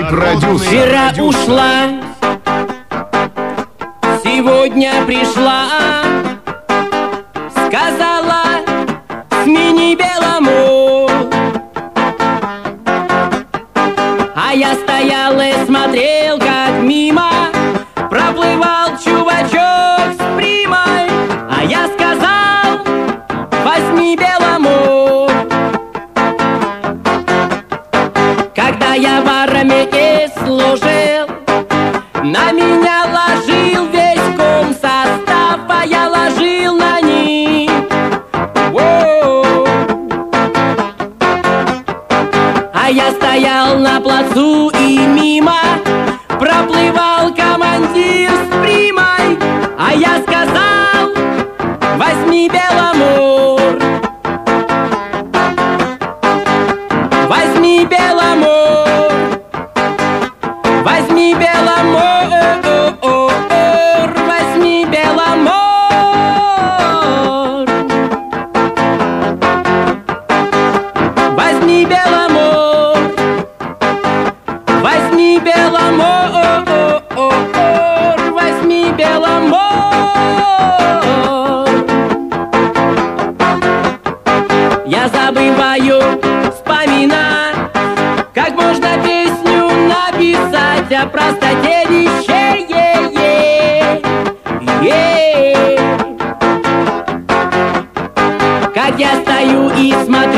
продюсер. Вчера ушла, сегодня пришла, сказала, смени белому. А я стоял и смотрел, как мимо проплывал чувачок с примой. А я сказал, возьми белому. Когда я в армии служил, на меня ложил весь комсостав, а я ложил на них. Воу. А я стоял на плацу и мимо проплывал командир с примой. А я сказал, возьми белому. Возьми белому. Возьми белому. Возьми белому. Возьми белому. Возьми белому. Возьми белому. Я забываю вспоминать, как можно песню написать о простоте вещей. Как я стою и смотрю